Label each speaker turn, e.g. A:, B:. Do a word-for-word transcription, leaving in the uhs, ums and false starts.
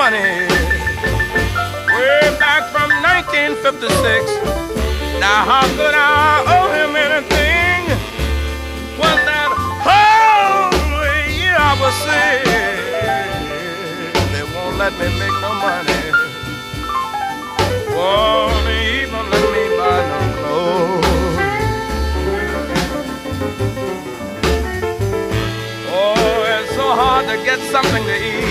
A: money. Way back from nineteen fifty-six. Now how could I owe him anything? Was that whole year I was sick? They won't let me make no money. Won't even let me buy no clothes. Oh, it's so hard to get something to eat.